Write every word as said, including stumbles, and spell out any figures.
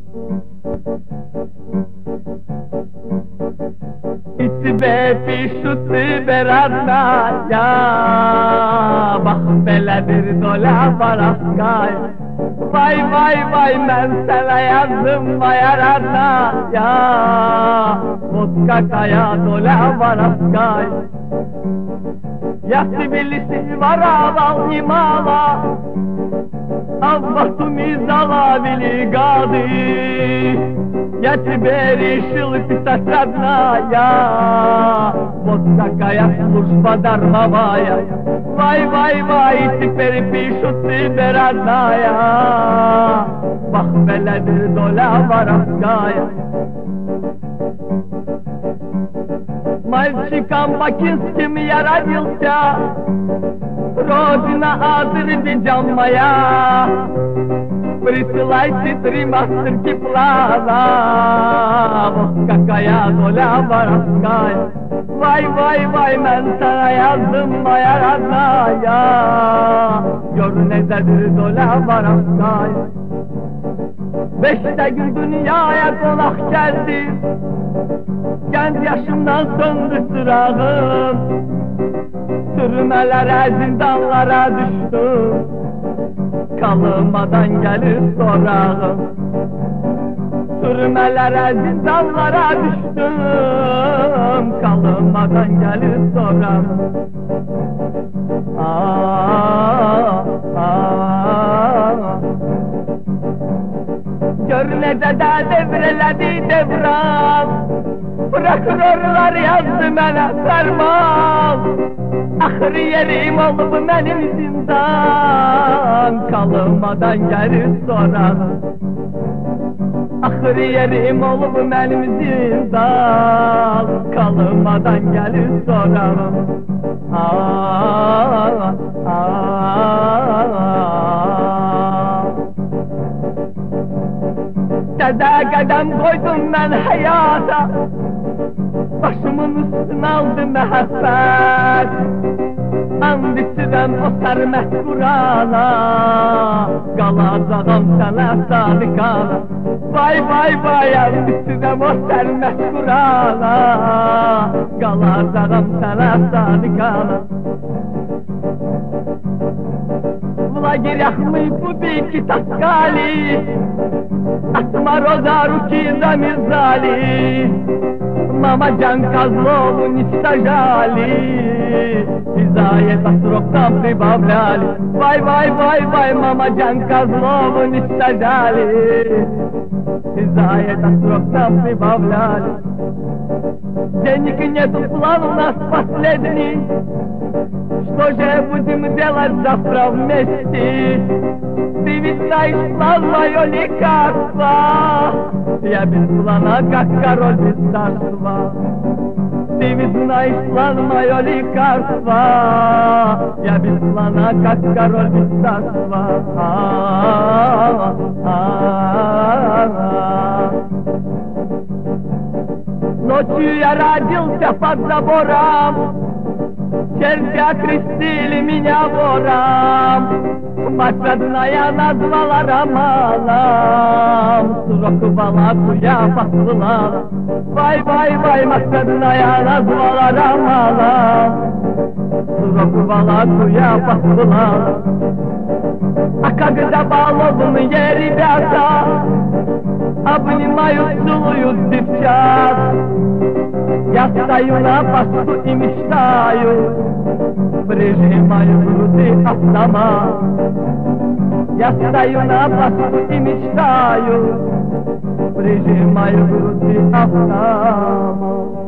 И тебе пишут берадная, bak belə bir dola var askay. Vay vay vay ben sana yazdım vay aradaya, vodka kaya dola var askay. Ясти билisi var aval imala, Аввасу ми залавили гады. Я тебе решил писать, родная, вот такая служба дармовая. Вай, вай, вай, теперь пишут тебе, родная, бах, белеdir доля воровская. Мальчиком бакинским я родился, Родина Азербайджан моя. Присылайте три мастерки плана, вот какая доля воровская. Vay vay vay ben sana yazdım maya radnaya, gör nezedir dola varavskay. Beşte gün dünyaya konak geldi, genç yaşımdan söndü sırağım. Sürmelere zindanlara düştüm, kalmadan gelir sorağım. Sürmelere zindanlara düştüm, kalmadan gelir sorağım. Aa, aa. Gör ne de devreledi devran, prokurorlar yazdı mənə ferman. Ahır yerim olub mənim zindan, kalmadan gelir sorağım. Ahır yerim olub mənim zindan, kalmadan gelir sorağım. Aa, aa. Dədə qədəm koydum mən həyata, başımın üstüne aldı məhəbbət. And içirəm o sərməst Qurana, qalacağam sənə sadıqana. Vay vay vay, and içirəm o sərməst Qurana, qalacağam sənə sadıqana. В лагерях мы бубики таскали, от мороза руки замерзали. Мамаджан Козлову уничтожали, и за это срок нам прибавляли. Вай, вай, вай, вай, Мамаджан Козлову уничтожали, и за это срок нам прибавляли. Денег нету, план у нас последний, что же будем делать завтра вместе? Ты ведь знаешь план, мое лекарство, я без плана, как король без царства. Ты ведь знаешь план, мое лекарство, я без плана, как король без царства. Ночью я родился под забором, черти окрестили меня вором. Мать родная назвала романом, срок балаку я посылала. Вай, вай, вай, мать родная назвала романом, срок балаку я посылала. А когда балованные ребята обнимают, целуют девчат, я стою на посту и мечтаю, прижимаю к груди автомат. Я стою на посту и мечтаю, прижимаю к груди автомат.